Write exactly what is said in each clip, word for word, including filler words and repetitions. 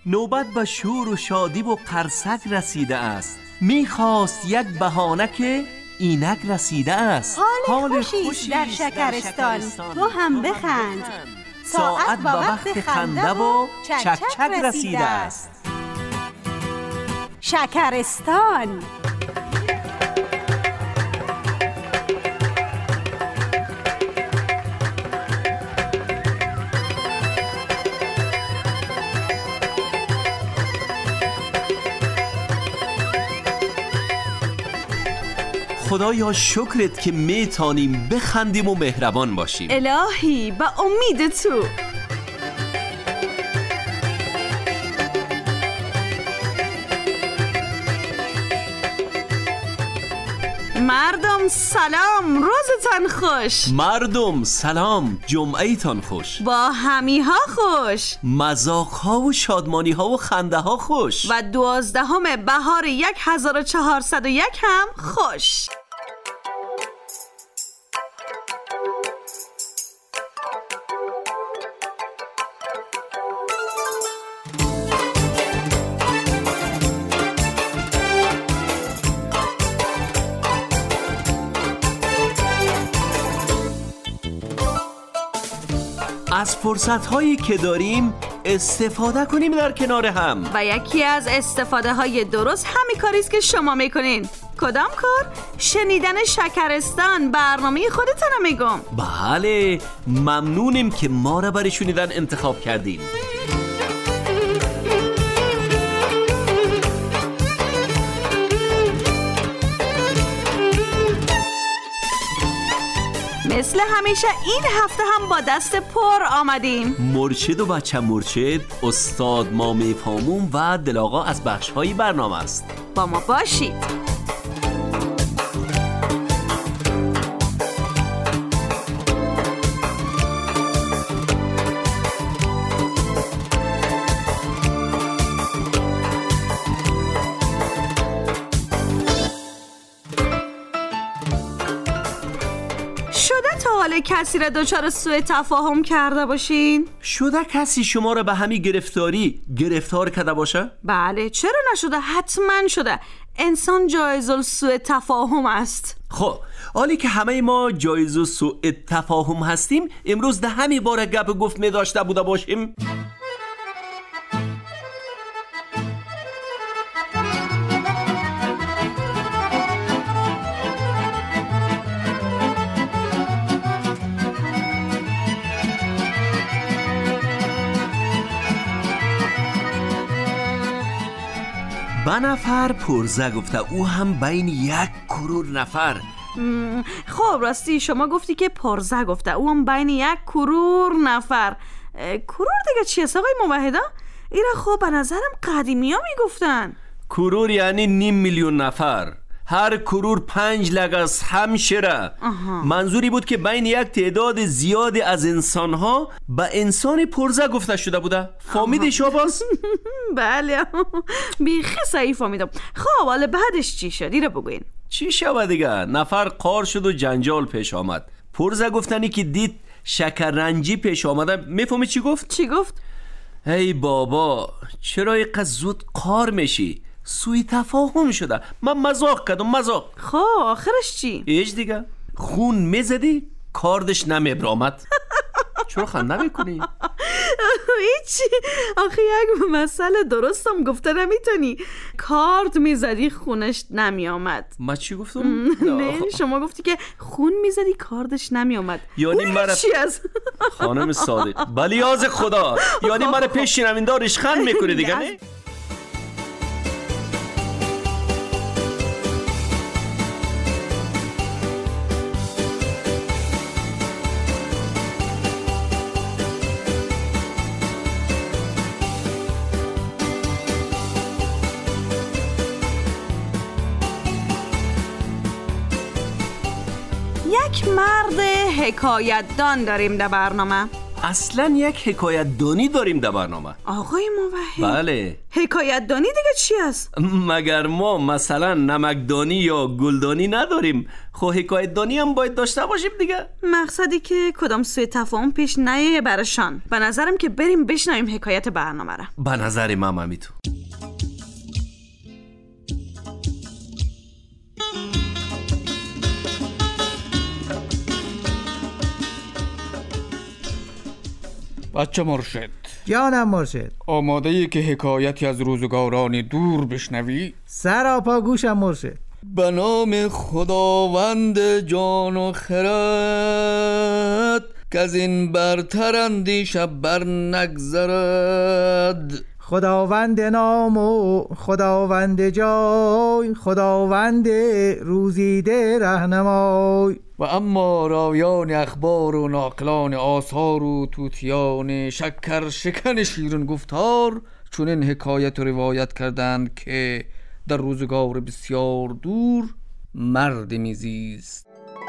نوبت به شور و شادی و قرصک رسیده است. میخواست یک بهانه که اینک رسیده است. حال خوشی در شکرستان، تو هم بخند. ساعت به وقت خنده و چک چک رسیده است. شکرستان. خدایا شکرت که میتانیم بخندیم و مهربان باشیم. الهی به امید تو. مردم سلام، روزتان خوش. مردم سلام، جمعه تان خوش. با همی ها خوش، مذاق ها و شادمانی ها و خنده ها خوش. و دوازدهم بهار یک هزار و چهارصد و یک هم خوش. از فرصت هایی که داریم استفاده کنیم در کنار هم. و یکی از استفاده های درست همین کاریست که شما میکنین. کدام کار؟ شنیدن شکرستان، برنامه خودتون رو میگم. بله، ممنونیم که ما را برای شنیدن انتخاب کردین. مثل همیشه این هفته هم با دست پر آمدیم. مرشد و بچه مرشد، استاد ما میفهمون و دلاغا از بخش های برنامه است. با ما باشید. حالا کسی را دچار سوء تفاهم کرده باشین؟ شده کسی شما را به همین گرفتاری گرفتار کرده باشه؟ بله، چرا نشده؟ حتما شده. انسان جایز السوء تفاهم است. خب حالی که همه ما جایز السوء تفاهم هستیم، امروز ده همین بار گپ گفت می داشته بوده باشیم. به نفر پرزه گفته، او هم بین یک کرور نفر. خب راستی شما گفتی که پرزه گفته، او هم بین یک کرور نفر. کرور دیگه چی است آقای موحدا؟ اینا خب به نظرم قدیمی ها میگفتن. کرور یعنی نیم میلیون نفر. هر کرور پنج لگز همشره. منظوری بود که بین یک تعداد زیادی از انسانها به انسان پرزه گفته شده بوده. فهمیدی شاباس؟ بله بیخی صحیح فهمیدم. خب حالا بعدش چی شد؟ رو بگوین. چی شود دیگه؟ نفر قار شد و جنجال پیش آمد. پرزه گفتنی که دید شکررنجی پیش آمده. میفهمی چی گفت؟ چی گفت؟ ای بابا چرا اینقدر زود قار میشی؟ سوی تفاهم شده. من مزاق کردم مزاق. خب آخرش چی؟ ایش دیگه خون میزدی کاردش نمیبرامد. چرا خنده میکنی؟ هیچی، آخه یک مسئله درستم گفته نمیتونی. کارد میزدی خونش نمیامد. من چی گفتم؟ نه شما گفتی که خون میزدی کاردش نمیامد. یعنی مرا چی از خانم صادق بلیاز خدا، یعنی مرا پیش شنوندارش خند میکنی دیگه نه؟ یک مرد حکایت دان داریم در برنامه. اصلا یک حکایت دانی داریم در برنامه. آقای موحد، بله. حکایت دانی دیگه چی است؟ مگر ما مثلا نمکدانی یا گلدانی نداریم؟ خب حکایت دانی هم باید داشته باشیم دیگه. مقصدی که کدام سوء تفاهم پیش نیه برشان. به نظرم که بریم بشنویم حکایت برنامه را. به نظر من هم تو. بچه مرشد، جانم مرشد. آماده ای که حکایتی از روزگاران دور بشنوی؟ سراپا گوشم مرشد. به نام خداوند جان و خرد که از این برتر اندیشه بر نگذرد. خداوند نام و خداوند جای، خداوند روزیده رهنمای. و اما راویان اخبار و ناقلان آثار و توتیان شکر شکن شیرین گفتار چون این حکایت رو روایت کردند که در روزگار بسیار دور مرد میزیست.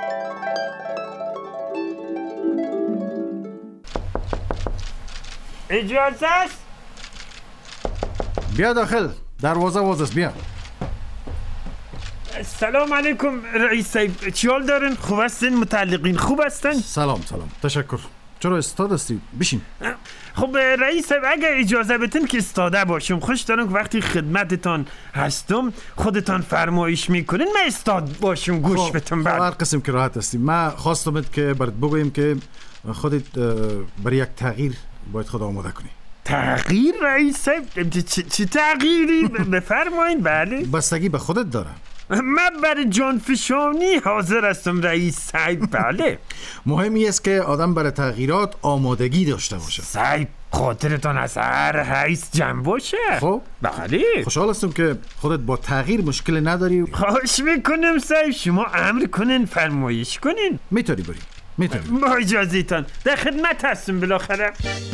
اجازه است؟ بیا داخل، دروازه باز است. بیا. سلام علیکم رئیس صاحب، چی حال دارین؟ خوب هستین؟ متعلقین خوب هستن؟ سلام سلام، تشکر. چرا استاد هستی؟ بشین. خب رئیس صاحب اگر اجازه بتین که استاده باشم، خوش دارم که وقتی خدمتتان هستم خودتان فرمایش میکنین من استاد باشم گوش خب بتون. بعد هر قسم که راحت هستی. من خواستمت که برات بگویم که خودت برای یک تغییر باید خود آماده کنی. تغییر رئیس صاحب؟ چی تغییری؟ بفرمایین. بله بستگی به خودت داره. من برای جانفشانی حاضر هستم رئیس صاحب. بله. مهمی است که آدم برای تغییرات آمادگی داشته باشه. صاحب خاطرتان از هر حیث جمع باشه. خب بله. خوشحال هستم که خودت با تغییر مشکل نداری. خواهش میکنم صاحب شما امر کنین، فرمایش کنین. میتونی بری. میتونی. با اجازهتان در خدمت هستم بالاخره.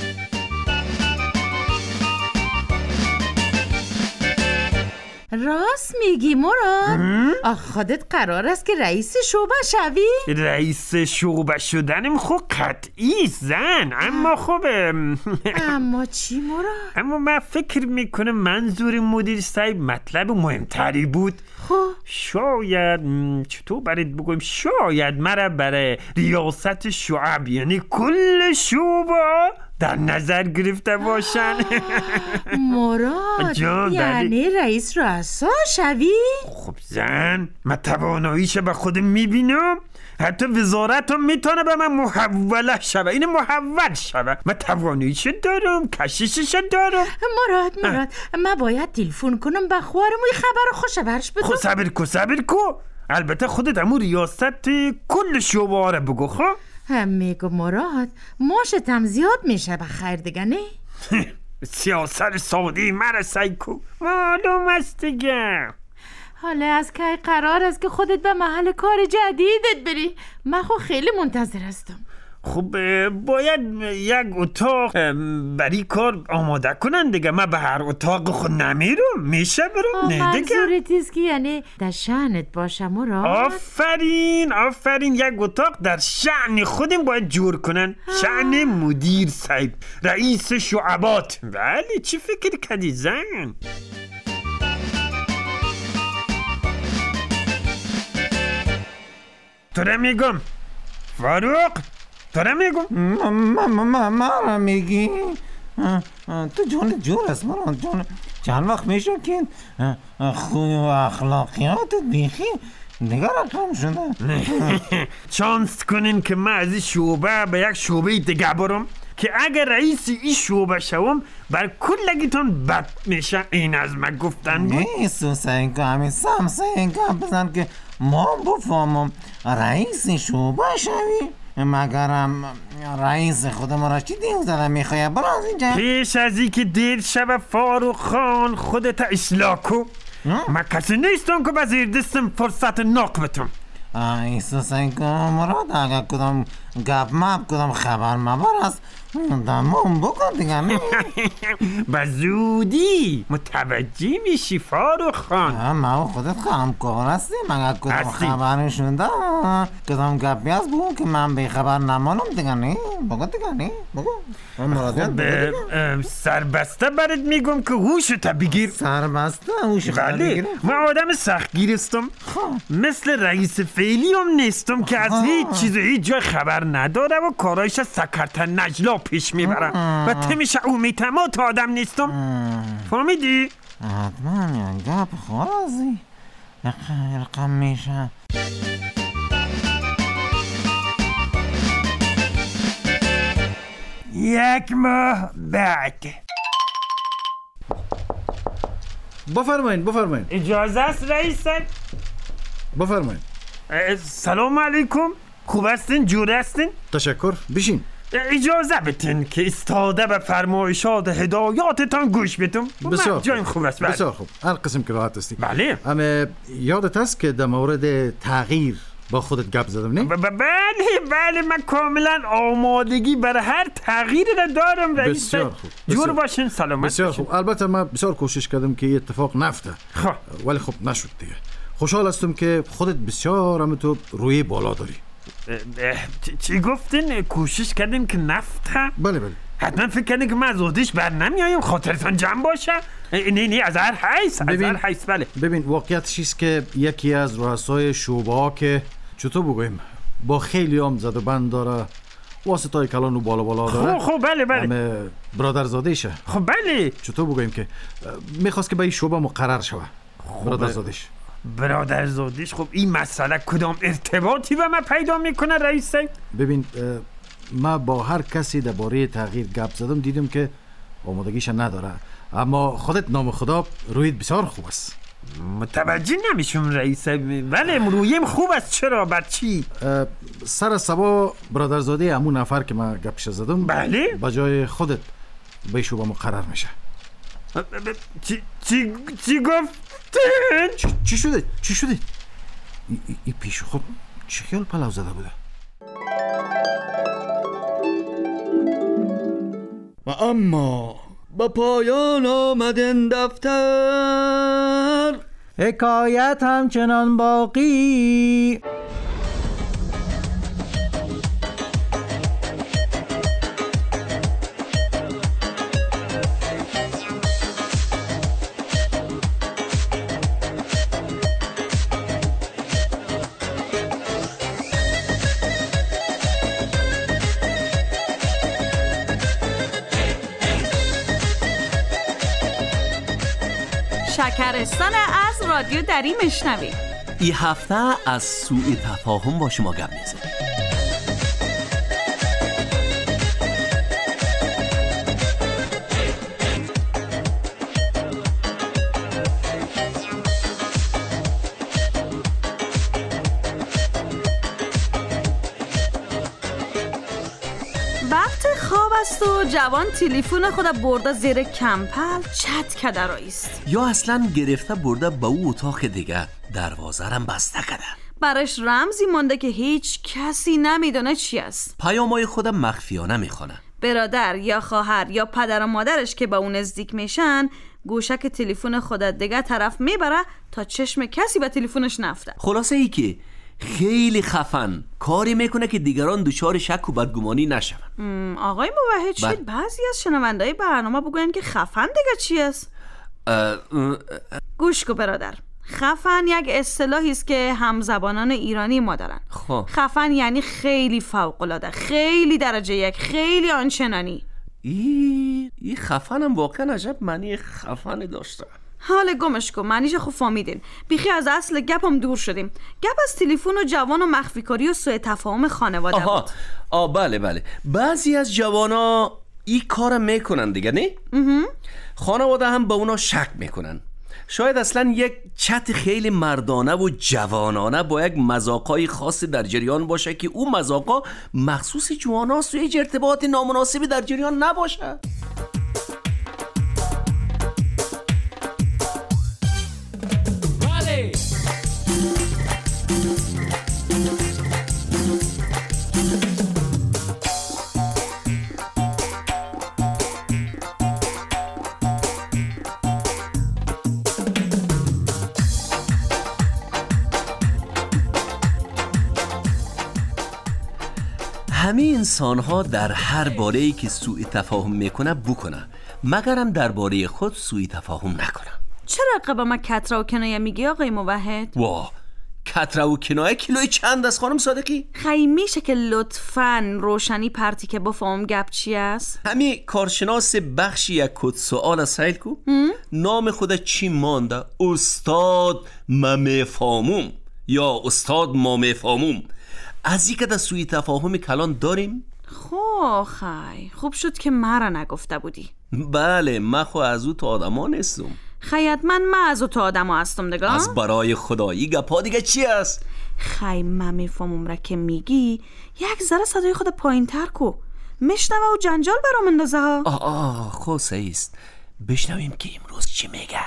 راست میگی مراد؟ آخ خودت قرار است که رئیس شعبه شوی؟ رئیس شعبه شدنم خب قطعی زن، اما خب اما چی مراد؟ اما من فکر میکنم منظور مدیر صاحب مطلب مهمتری بود. خب شاید چطور برات بگویم، شاید مرا برای ریاست شعب یعنی کل شعبه در نظر گرفته باشن. مراد یعنی رئیس رؤسا شوی؟ خب زن، من تواناییش به خودم میبینم. حتی وزارت هم میتونه به من محوله شوه، این محول شوه. من تواناییش دارم، کششش دارم. مراد مراد من باید تلفن کنم به خوارم و خبر خوش برش بدم. خب صبر کو صبر کو. البته خودت امو ریاست کل شعبه رو بگو. خب هم میگو مراد ماشت هم زیاد میشه بخیر دیگه نه؟ سیاست سعودی مرسای کو معلوم است دیگه. حالا از که قرار است که خودت به محل کار جدیدت بری؟ من خب خیلی منتظر هستم. خب باید یک اتاق برای کار آماده کنن دیگه. من به هر اتاق خود نمیرم، میشه برم نه دیگه. منظورت است که یعنی در شأنت باشه مراد؟ آفرین آفرین، یک اتاق در شأن خودم باید جور کنن. شأن مدیر صاحب، رئیس شعبات. بله چی فکر کردی زن؟ تو را میگم فاروق، تو را میگم. ما میگی؟ تو جون جور است مراد جون. چند وقت میشه که خوی و اخلاقیاتت بیخی نگاه کم شده. چانس کنین که من از این شعبه به یک شعبه دیگه برم که اگر رئیس این شعبه شوم بر کلگیتون بد میشه. این از من گفتن بود. نیستو سینگا همین سم سینگا بزن که ما بفهمم رئیس شعبه شوی. مگرم رئیس خودم را چی دیو زدم میخواه براز اینجا؟ پیش از این که دیر شب فاروق خان خودت اصلاح کو. من کسی نیستم که به زیر دستم فرصت ناق بتم. ایسو سینگا مراد اگر کدام گپ مپ کدام خبر مبر است دمون بکن دیگه نه. به زودی متوجه میشی فاروق خان. ما خودت همکار هستی مگر کدام هستی. خبرشون ده کدام گپی هست بگو که من به خبر نمانم دیگه نه. بگو دیگه نه بگو مرادیت به اه، سربسته برات میگم که هوشو تا بگیر. سربسته هوش خدا بله بگیره. من آدم سختگیر استم، مثل رئیس فعلی هم نیستم که از هیچ چیز و هیچ جای خبر نداره و کارایش سکرت نجلا پیش میبرم و تمیشه امیتمات آدم نیستم. فهمیدی؟ حتما یا گپ خورازی رقم میشه. یک ماه بعد. بفرمایین بفرمایین اجازه است رئیس؟ بفرمایین. اه، سلام علیکم، خوب هستین؟ جور هستین؟ تشکر، بشین. اجازه بتین که استاده به فرمایشات هدایاتتان گوش بدم. بسیار من جایم خوب. خوب است. بله. بسیار خوب، هر قسم که راحت هستی. بله. اما یادت هست که در مورد تغییر با خودت گپ زدم نه؟ ب- ب- بله بله من کاملا آمادگی برای هر تغییری را دارم رئیس. بسیار خوب. جور بسیار- باشین، سلامت بسیار باشین. خوب. البته من بسیار کوشش کردم که این اتفاق نفته، خب ولی خب نشد دیگه. خوشحال هستم که خودت بسیار هم تو روی بالا داری. اه، اه، چی- چی گفتین؟ کوشش کردیم که نفته؟ بله بله. حتما فکر کردین که من از عهده‌اش بر نمیایم، خاطرتان جمع باشه. اه، نه نه از هر حیث، از ببین. هر حیث. بله ببین واقعیتش است که یکی از رؤسای شعبه ها که چطور بگویم با خیلی هم زد و بند داره، واسطای کلان و بالا بالا داره. خب خب بله بله. همه برادرزادهشه. خب بله چطور بگویم که اه، میخواست که به این شعبه مقرر شوه. برادرزادش. برادرزادیش. خب این مسئله کدام ارتباطی به من پیدا میکنه رئیس؟ ببین اه، ما با هر کسی درباره تغییر گپ زدم دیدم که آمادگیش نداره، اما خودت نام خدا رویت بسیار خوب است. متوجه نمیشم رئیس. بله رویم خوب است. چرا؟ بر چی؟ اه، سر سبا برادرزاده همون نفر که من گپش زدم بله. با جای خودت به شعبه مقرر میشه. ب- ب- چی چی چی گفتین؟ چی, چی شده؟ چی شده؟ ای, ای, ای پیش خود چه خیال پلو زده بوده؟ و اما به پایان آمدن دفتر، حکایت همچنان باقی. شکرستان از رادیو دری میشنویم. این هفته از سوء تفاهم با شما گپ میزنم. وقت خواب است و جوان تلفن خود برده زیر کمپل چت کده رایست. یا اصلا گرفته برده به او اتاق دیگه، دروازه رم بسته کرده. برش رمزی مانده که هیچ کسی نمیدونه چی است. پیامای خودم مخفیانه میخونه. برادر یا خواهر یا پدر و مادرش که به اون نزدیک میشن گوشک تلفن خودت دیگه طرف میبره تا چشم کسی به تلفنش نفته. خلاصه ای که خیلی خفن کاری میکنه که دیگران دچار شک و بدگمانی نشون. آقای موحد شید بله. بعضی از شنوندهای برنامه بگوین که خفن دیگه چی است؟ گوش کو برادر، خفن یک اصطلاحی است که همزبانان ایرانی ما دارن. خب خفن یعنی خیلی فوق‌العاده، خیلی درجه یک، خیلی آنچنانی. ای ای خفنم واقعا عجب معنی خفن داشته. حال گمش کن، معنیش خوب فهمیدین. بیخی از اصل گپم دور شدیم. گپ از تلفن و جوان و مخفی کاری و سوء تفاهم خانواده آها بود. آ بله بله، بعضی از جوانا این کار میکنن دیگه نه؟ خانواده هم به اونا شک میکنن. شاید اصلا یک چت خیلی مردانه و جوانانه با یک مذاقای خاصی در جریان باشه که اون مذاقا مخصوص جواناست و هیچ ارتباط نامناسبی در جریان نباشه. همه انسان ها در هر باره‌ای که سوء تفاهم میکنه بکنه، مگرم درباره خود سوء تفاهم نکنه. چرا قبا ما کترا و کنایه میگی آقای موحد؟ واه، کترا و کنایه کیلوی چند است خانم صادقی؟ خیلی میشه که لطفاً روشنی پرتی که بفهم گپ چی است؟ همین کارشناس بخشی یک کد سوال سیل کو نام خود چی مانده؟ استاد ممفاموم یا استاد مامفاموم. از این که در سوی تفاهم کلان داریم؟ خو خی خوب شد که مرا نگفته بودی. بله، من خو از او تا آدما نیستم. خیاط من من از او تا آدما هستم دیگه. از برای خدایی گپا دیگه چی است؟ خی من میفهمم را که میگی یک ذره صدای خود پایین تر کو، میشنوه و جنجال برام اندازه ها. آه آه خوصه است، بشنویم که امروز چی میگه.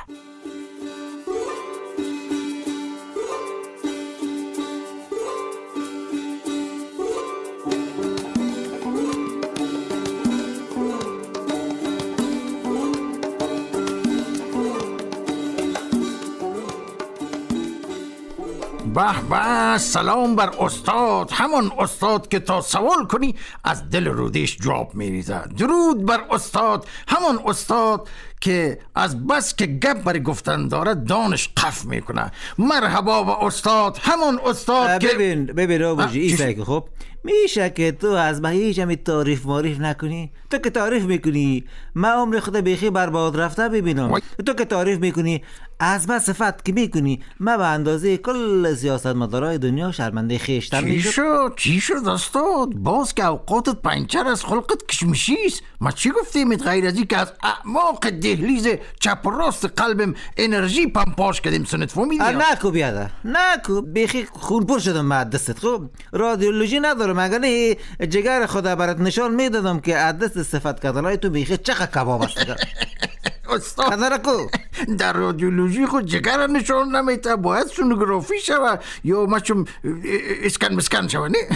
به به، سلام بر استاد، همان استاد که تا سوال کنی از دل رودش جواب میریزه. درود بر استاد، همان استاد که از بس که گپ بر گفتن داره دانش قف میکنه. مرحبا با استاد، همان استاد که ببین ببین رو بوجی ایسا که خب میشه که تو از به هیچ همی تعریف معریف نکنی؟ تو که تعریف میکنی من عمر خود بیخی برباد رفته ببینم. تو که تعریف میکنی از بس صفت که میکنی من به اندازه کل سیاست مدارای دنیا شرمنده خیشتر چی میشد. شد؟ چی شد استاد؟ باز که اوقاتت پنچر از خلقت کشمشیست. ما چی گفتیم غیر از این که از اعماق دهلیز چپ و راست قلبم انرژی پمپاش کردیم سنت فهمیدی؟ نکو بیاده نکو بیخی خونپور شدم من دستت. خب رادیولوژی ندارم اگر نه جگر خدا برات نشان میدادم که عدست صفت کردنهای تو بیخی چقدر کباب است. استاد در رادیولوژی خود جگر نشان نمیده، باید سونوگرافی شود یا مچم اسکن مسکن شود. نه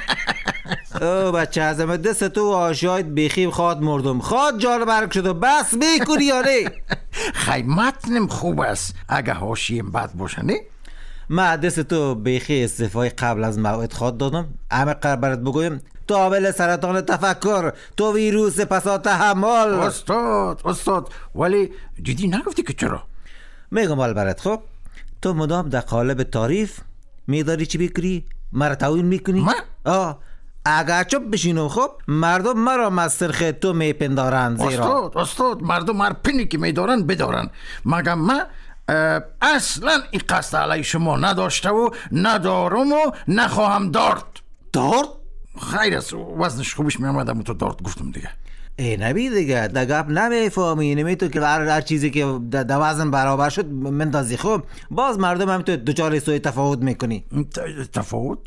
او بچه ازم دست تو آشاید بیخی خواد مردم خواد جان برک شد و بس میکنی یا نه؟ خیلی متنم خوب است اگه هاشیم بد باشه. نه من دست تو بیخی استفای قبل از موعد خواد دادم. همه قرار برات بگویم تابل سرطان تفکر، تو ویروس پسا تحمل. استاد استاد ولی جدی نگفتی که چرا؟ میگم حال برات. خب تو مدام در قالب تعریف میداری چی بکری؟ مرا تعوین میکنی؟ من؟ آه اگر چپ بشینم خب مردم مرا مسترخ تو میپندارند. زیرا استاد استاد مردم هر پنی که میدارن بدارن، مگم من اصلا این قصد علی شما نداشته و ندارم و نخواهم دارد. دارد؟ خیر است، وزنش خوبش میامدم و تو دارد گفتم دیگه. ای نبی دیگه در گپ نمیفهمی. نمی تو که هر چیزی که در وزن برابر شد مندازی خب باز مردم هم تو دوچار سوی تفاوت میکنی. تفاوت؟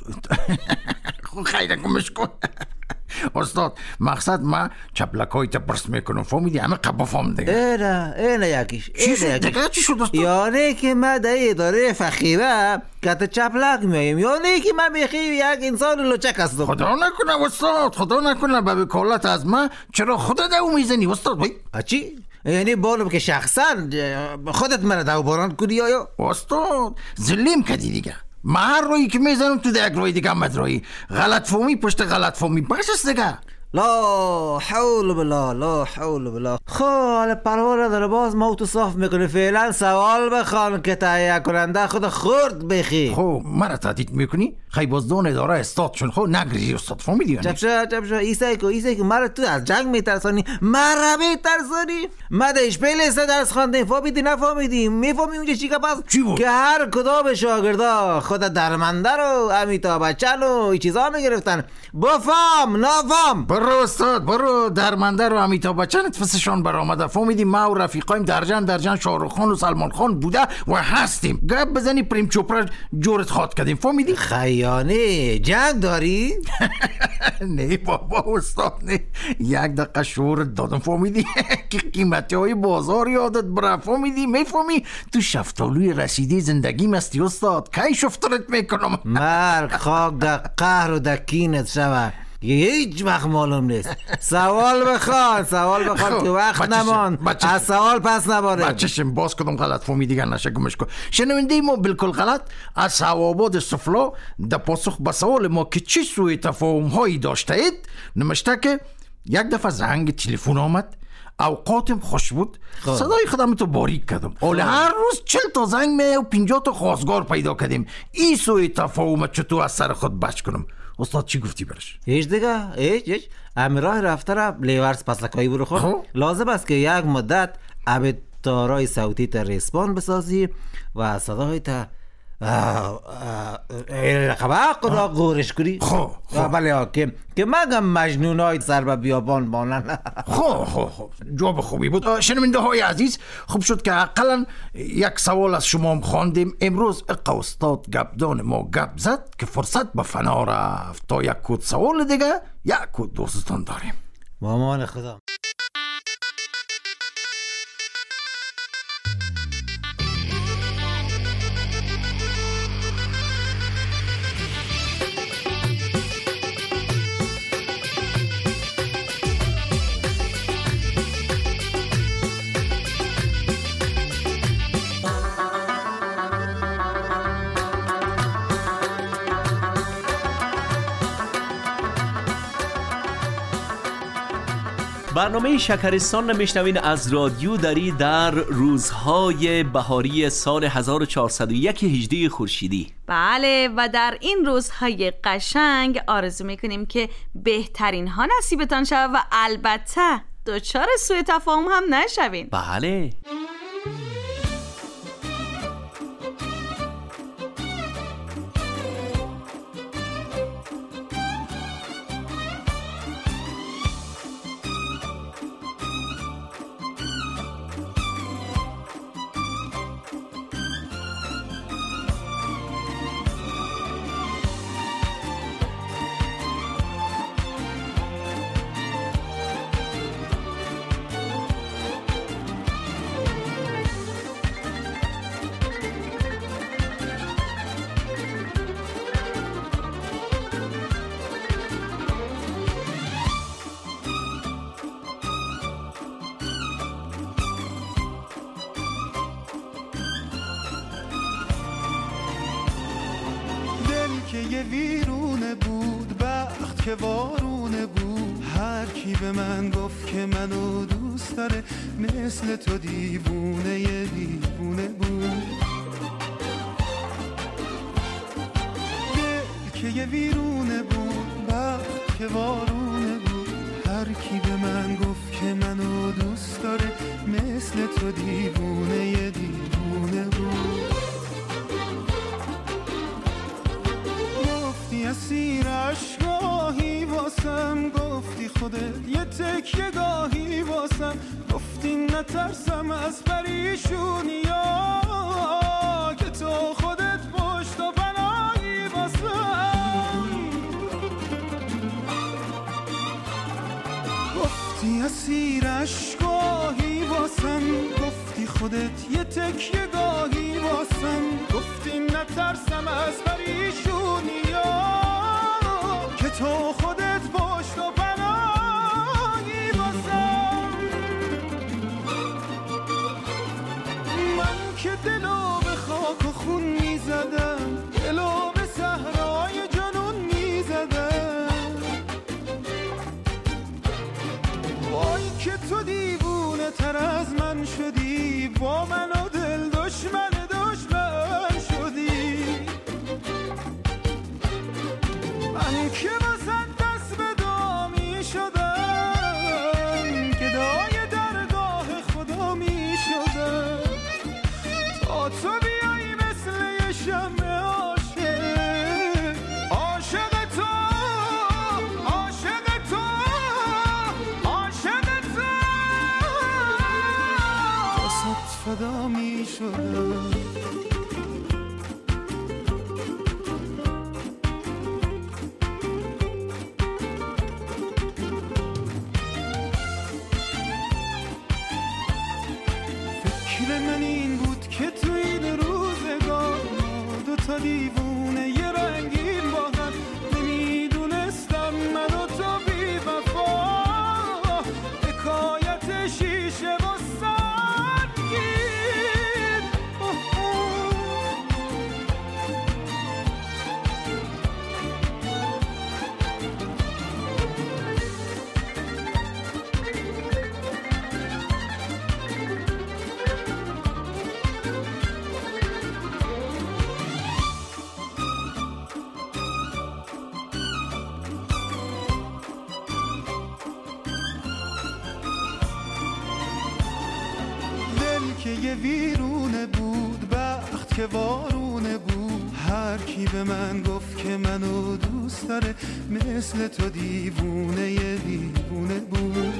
خب خیره کمش کن. استاد مقصد ما چپلکای تپرس میکنم فهمیدی؟ همه قبا فهم دیگه. اینا اینا یکیش چی شد دیگه؟ چی شد استاد؟ یعنی که من در اداره فخیره کت چپلک میایم، یعنی که من بیخی یک انسان لچک هستم. خدا نکنه استاد، خدا نکنه به وکالت از من چرا خودت او میزنی استاد؟ بایی چی؟ یعنی بالم که شخصا خودت من دو باران کنی یا استاد ظلم کردی دیگه. من هر روی که میزنم تو در یک روی دیگه هم روی غلط فهمی پشت غلط فهمی بس است دیگه. لا حول بلا لا حول بلا. خب حالا پروا نداره باز ما تو صاف میکنه. فعلا سوال بخوان که تهیه کننده خود خورد بخی. خب مرا تهدید میکنی؟ خیلی بازدان اداره استاد چون خب نگریزی استاد فهمیدی؟ چپشا چپشا ایسای کو ایسای کو مرا تو از جنگ میترسانی، مرا میترسانی. ما در اشپیل است درس خواندیم فهمیدی نفهمیدی؟ میفهمی اونجا چی که پس که هر کدام شاگردا خود درمنده رو امیتاب بچن و این چیزا میگرفتن. بفهم نفهم برو استاد برو. درمنده رو امیتاب بچن اتفسشان برآمده فهمیدی؟ ما و رفیقایم درجن درجن شاهرخ خان و سلمان خان بوده و هستیم. گپ بزنی پریم چوپرا جورت خواد کردیم فهمیدی؟ خیانه جنگ داری؟ نه بابا استاد نه، یک دقیقه شورت دادم فهمیدی؟ که قیمتی های بازار یادت بره فهمیدی؟ میفهمی؟ تو شفتالوی رسیدی زندگی مستی استاد کی شفترت میکنم. مرگ خاک در قهر و در کینت شوه. هیچ وقت معلوم نیست. سوال بخوان سوال بخوان که وقت نمان، از سوال پس نباره. بچه‌شم باز کدوم غلط فهمی دیگر نشه گمش کن. شنونده ما بالکل غلط از صوابات سفلا در پاسخ به سوال ما که چی سوء تفاهم هایی داشته اید نمشته که یک دفعه زنگ تلفن آمد، اوقاتم خوش بود، صدای خودم تو باریک کردم. اولی هر روز چل تا زنگ میه و پنجاه تا خواستگار پیدا کردیم. این سوء تفاهم چطور از سر خود بچ کنم؟ استاد چی گفتی برش؟ هیچ دیگه هیچ هیچ امیراه رفته را لیورس پسلکایی برو خود. لازم است که یک مدت ابد تارای صوتی تا ریسپان بسازی و صدای تا رقبه را گورش کری. خب بله که که مگم مجنونای سر به بیابان مانن. خب خب خب جواب خوبی بود. شنونده های عزیز، خوب شد که اقلا یک سوال از شما هم خواندیم. امروز اقا استاد گپدان ما گپ زد که فرصت به فنا رفت. تا یک کود سوال دیگه یک کود دوستان داریم. مامان خدا. برنامه شکرستان میشنوین از رادیو دری در روزهای بهاری سال هزار و چهارصد و یک هجری خورشیدی. بله، و در این روزهای قشنگ آرزو میکنیم که بهترین ها نصیبتان شود و البته دچار سوء تفاهم هم نشوین. بله. که یه ویرونه بود، بخت که وارونه بود. هر کی به من گفت که منو دوست داره مثل تو دیوونه یه دیوونه بود. دل که یه ویرونه بود، بخت که وارونه بود. هر کی به من گفت که منو دوست داره مثل تو دیوونه یه دیوونه بود. اسیر عشقاهی واسم، گفتی خودت یه تکیه گاهی واسم. گفتی نترسم از پریشونی ها که تو خودت پشت و پناهی واسم. گفتی اسیر عشقاهی واسم، گفتی خودت یه تکیه گاهی واسم. گفتی نترسم از پریشونی ها که تو خودت پشت و پناهی واسم. من که دلو به خاک و خون میزدم، دلو به صحرای جنون میزدم. وای که تو دیوونه تر از من شدی، با من و دل دشمن دشمن شدی. من که واسه دست به دامی شدم، گدای درگاه خدا می شدم. تا تو بیایی مثل یه شمع عاشق، عاشق تو، عاشق تو، عاشق تو. واسه فدا می شدم. من این بود که تو این روزگار دو تا دیوونه یه رنگین با هم، نمیدونستم من و تو یه ویرونه بود، بخت که وارونه بود. هر کی به من گفت که منو دوست داره، مثل تو دیوونه یه دیوونه بود.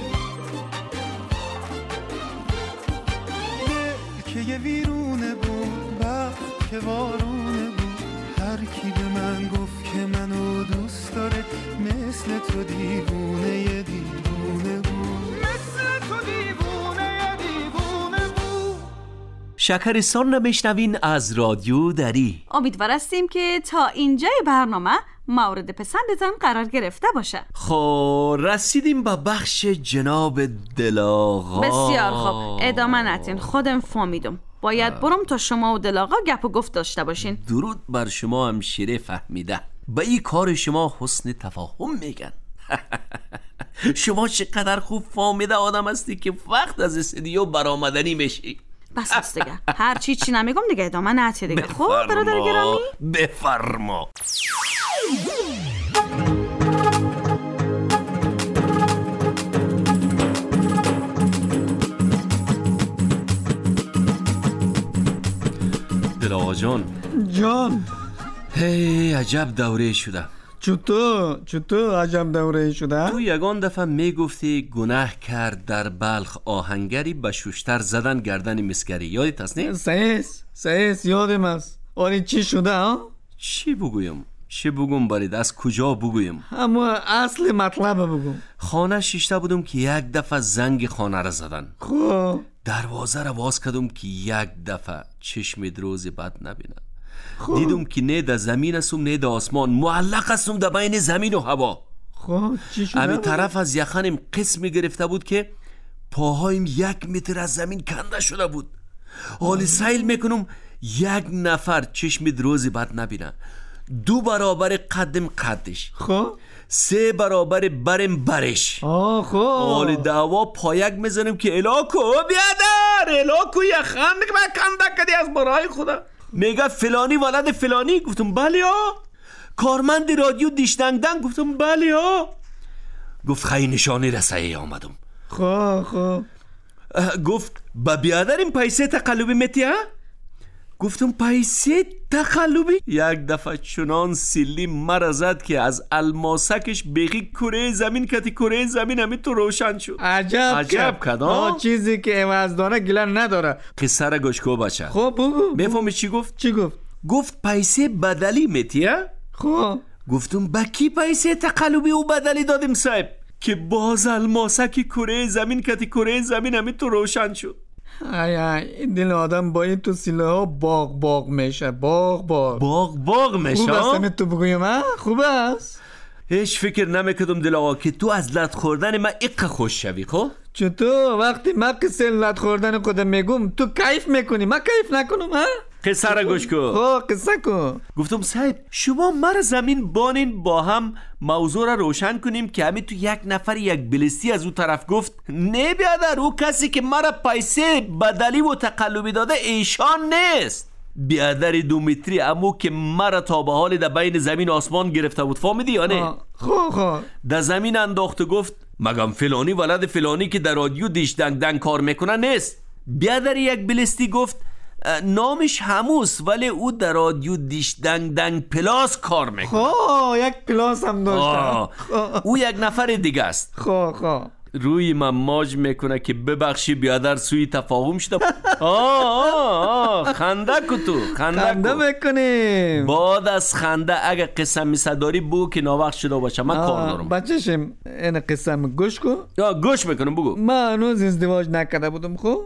دل که یه ویرونه بود، بخت که وارونه بود. هر کی به من گفت که منو دوست داره، مثل تو دیوونه یه دیوونه بود. مثل تو دیوونه یه دیوونه بود. شکرستان نمیشنوین از رادیو دری. امیدوار هستیم که تا اینجای برنامه مورد پسندتان قرار گرفته باشه. خب رسیدیم به بخش جناب دلاغا. بسیار خوب، ادامه نتین، خودم فهمیدم. باید برم تا شما و دلاغا گپ و گفت داشته باشین. درود بر شما همشیره فهمیده. به این کار شما حسن تفاهم میگن. شما چقدر خوب فهمیده آدم هستی که وقت از استودیو برآمدنی میشی. بس است دیگه، هر چی چی نمیگم دیگه، ادامه نتی دیگه. خب برادر گرامی بفرما. دلاغا جان جان، هی عجب دوره شده. چطور چطور عجب دوره شده؟ تو یگان دفعه میگفتی گناه کرد در بلخ آهنگری به شوشتر زدن گردن مسگری، یادت هست نه؟ سیس سیس یادم است. آره چی شده ها؟ چی بگویم؟ چی بگم برید؟ از کجا بگویم؟ اما اصل مطلب بگم. خانه شیشته بودم که یک دفعه زنگ خانه را زدن. خب دروازه را باز کردم که یک دفعه چشم دروز بد نبینم. خب. دیدم که نه در زمین هستم نه در آسمان، معلق هستم در بین زمین و هوا. خب چی شده؟ همین طرف از یخنم قسمی گرفته بود که پاهایم یک متر از زمین کنده شده بود. حالی سیل میکنم یک نفر چشم دروز بد نبینه، دو برابر قدم قدش، خب سه برابر برم برش. آه خب حالی دعوا پایک میزنم که الاکو بیادر الاکو یخن که من کنده کدی از برای خدا. میگه فلانی ولد فلانی. گفتم بله ها. کارمند رادیو دیشتنگدن. گفتم بله ها. گفت خیلی نشانی رسایی آمدم. خب خب گفت با بیادریم پیسه تقلبی میتی ها؟ گفتم پیسه تقلبی؟ یک دفعه چنان سیلی مرا زد که از الماسکش بگی کره زمین کتی کره زمین همین تو روشن شد. عجب عجب کد ها؟ چیزی که عوض داره گلن نداره. قصه را گوش کو بچه. خب بگو. بفهمی چی گفت؟ چی گفت؟ گفت پیسه بدلی میتی ها؟ خب گفتم با کی پیسه تقلبی و بدلی دادیم صاحب که باز الماسکی کره زمین کتی کره زمین همین تو روشن شد. ای ای این دل آدم با این تو سیله ها باغ باغ میشه. باغ باغ باغ باغ میشه. خوب است همین تو بگویم ها؟ خوب است. هیچ فکر نمیکردم دل آقا که تو از لط خوردن من اقا خوش شوی. خب چطور وقتی من قصه لط خوردن خودم میگم تو کیف میکنی من کیف نکنم ها؟ قصه را گوش کن. خب قصه کن. گفتم صاحب شما مرا زمین بانین با هم موضوع را روشن کنیم که همین تو یک نفر یک بلستی از اون طرف گفت نه بیادر او کسی که مرا پیسه بدلی و تقلبی داده ایشان نیست. بیادر دو متری امو که مرا تا به حال در بین زمین و آسمان گرفته بود. فهمیدی یا نه؟ خب خب در زمین انداخت و گفت مگم فلانی ولد فلانی که در رادیو دیش دنگ دنگ کار میکنه نیست. بیادر یک بلستی گفت نامش هموس ولی او در رادیو دیش دنگ دنگ پلاس کار میکنه. خب یک پلاس هم داشته. او یک نفر دیگه است. خب خب روی من ماج میکنه که ببخشی بیادر سوی تفاهم شده. آه آه خنده کو تو خنده, خنده میکنیم. بعد از خنده اگه قسم میصداری بگو که ناوقت شده باشه من کار دارم. بچه‌شم این قسم گوش کن. یا گوش میکنم بگو. من هنوز ازدواج نکرده بودم. خب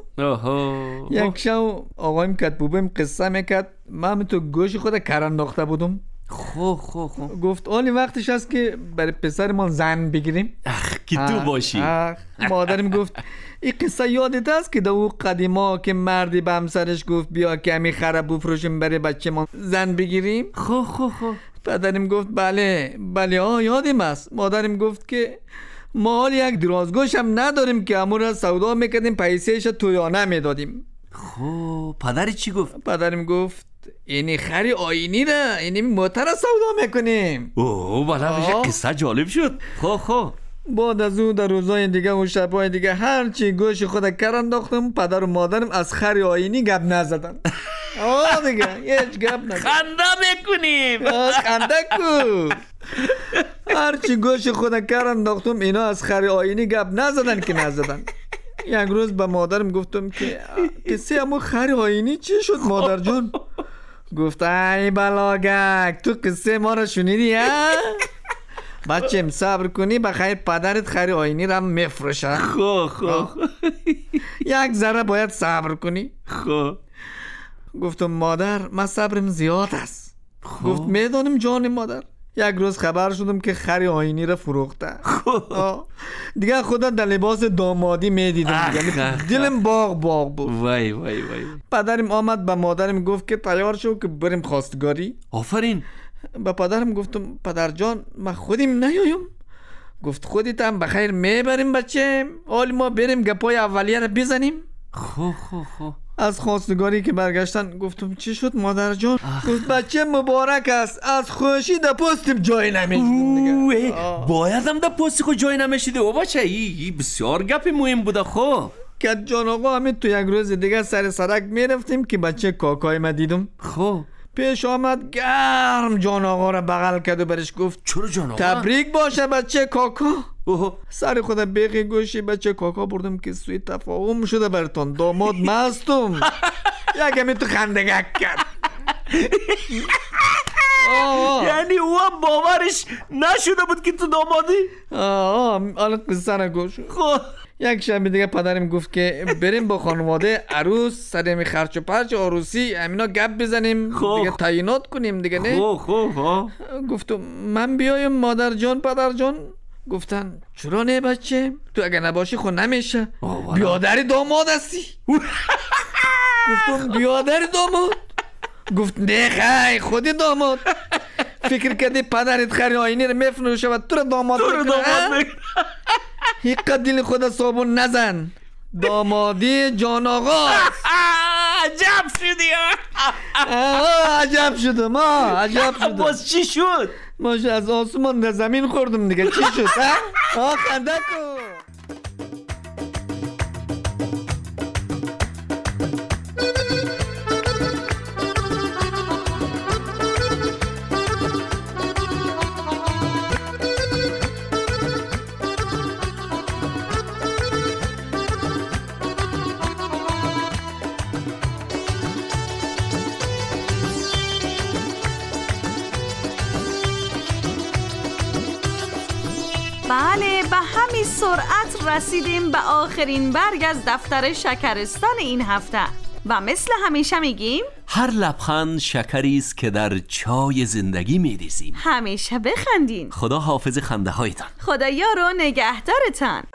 آها یک شب آقایم کتبوبم قصه میکرد من تو گوش خود کار انداخته بودم. خو خو خو گفت آنی وقتش هست که برای پسرمان زن بگیریم. اخ که تو باشی. مادرم گفت این قصه یادت است که در او قدیما که مردی به همسرش گفت بیا که همی خره بفروشیم برای بچه ما زن بگیریم. خو خو خو پدرم گفت بله بله آه یادم است. مادرم گفت که ما حال یک درازگوش هم نداریم که امور را سودا میکردیم پیسهش تویانه میدادیم. خو پدری چی گفت؟ پدرم گفت اینی خری آینی ده اینی موتر سودا میکنیم. اوه بالا میشه قصه جالب شد. خو خو بعد از او در روزای دیگه و شبهای دیگه هرچی گوش خود کر انداختم، پدر و مادرم از خر آینی گپ نزدن. آه دیگه هیچ گپ نزدن. خنده میکنیم. خنده کو. هرچی گوش خود کر انداختم اینا از خر آینی گپ نزدن که نزدن. یک روز به مادرم گفتم که قصه امو خر آینی چی شد مادر جان؟ گفت ای بلاگک تو قصه ما رو شنیدی ها؟ بچم صبر کنی بخیر پدرت خر آینی رو میفروشه. خو خو یک ذره باید صبر کنی. خو گفتم مادر من صبرم زیاد است. گفت میدانم جان مادر. یک روز خبر شدم که خر آینی رو فروخته. دیگه خدا در لباس دامادی میدیدم، یعنی دلم باغ باغ بود. وای وای وای. پدرم آمد به مادرم گفت که تیار شو که بریم خواستگاری. آفرین. به پدرم گفتم پدر جان من خودم نیایم. گفت خودت هم بخیر میبریم بچه، حال ما بریم گپای اولیه رو بزنیم. خو خو خو از خواستگاری که برگشتن گفتم چی شد مادر جان؟ گفت بچه مبارک است، از خوشی در پستم جای نمیشید. باید هم در پست خود جای نمیشیده او بچه. ای بسیار گپ مهم بوده. خو که جان آقا همین تو یک روز دیگه سر سرک میرفتیم که بچه کاکای ما دیدم. خو پیش آمد گرم جان آقا را بغل کرد و برش گفت چرا جان آقا؟ تبریک باشه بچه کاکا. سر خود بیخی گوشی بچه کاکا بردم که سوی تفاهم شده برتون، داماد مستم. یک همی تو خندگک کرد. یعنی او هم باورش نشده بود که تو دامادی؟ آه حالا قصه نگوش. خب یک شب دیگه پدرم گفت که بریم با خانواده عروس سر می خرچ و پرچ عروسی همینا گپ بزنیم دیگه تعیینات کنیم دیگه نه. خب خب گفتم من بیایم مادر جان پدر جان؟ گفتن چرا نه بچه تو اگه نباشی خود نمیشه، بیادری داماد هستی. گفتم بیادری داماد؟ گفت نه خی خودی داماد. فکر کردی پدرت خر آینی رو میفروشه و تو رو داماد میکنه؟ حقیقت دل خود صابون نزن، دامادی جان آقا. عجب شدی. عجب شدم ما عجب شدم. باز چی شد؟ ماشه از آسمان در زمین خوردم دیگه. چی شد ها؟ خنده کن. بله به همین سرعت رسیدیم به آخرین برگ از دفتر شکرستان این هفته و مثل همیشه میگیم هر لبخند شکری است که در چای زندگی میریزیم. همیشه بخندین. خدا حافظ خنده هایتان. خدا یار و نگهدارتان.